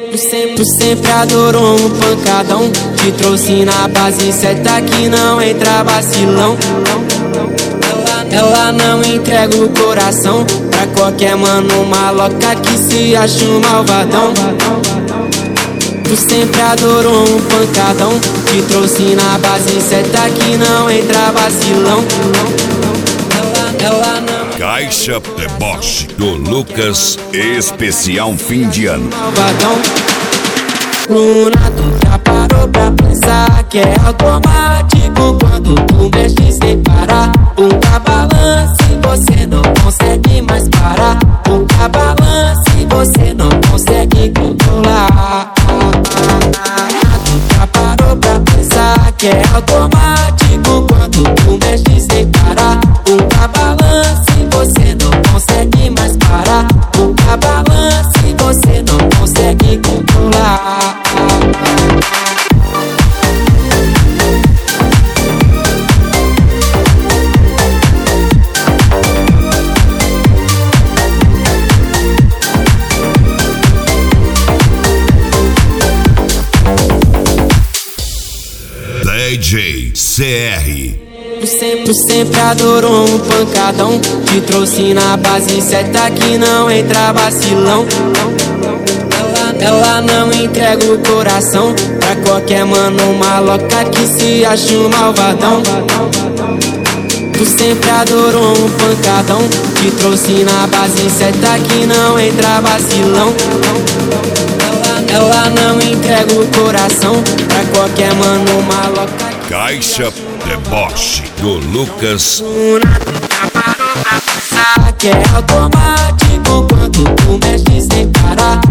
Tu sempre adorou um pancadão, te trouxe na base certa que não entra vacilão. Ela não entrega o coração pra qualquer mano maloca que se acha um malvadão. Tu sempre adorou um pancadão, te trouxe na base certa que não entra vacilão. Ela não... Caixa Deboche do Lucas, especial fim de ano. Malvadão. Luna, tu já parou pra pensar que é automático quando tu mexe sem parar. Nunca balance, você não consegue mais parar. Nunca balance, você não consegue controlar. Tu já parou pra pensar que é automático quando tu mexe sem parar. Nunca balance, você não consegue mais parar. Nunca balance, você não consegue controlar. DJ CR. Tu sempre adorou um pancadão, te trouxe na base certa que não entra vacilão. Ela não entrega o coração pra qualquer mano maloca que se acha um malvadão. Tu sempre adorou um pancadão, te trouxe na base certa que não entra vacilão. Ela não entrega o coração pra qualquer mano maloca. Caixa Deboche do Lucas. Que é automático quando tu mexe sem parar.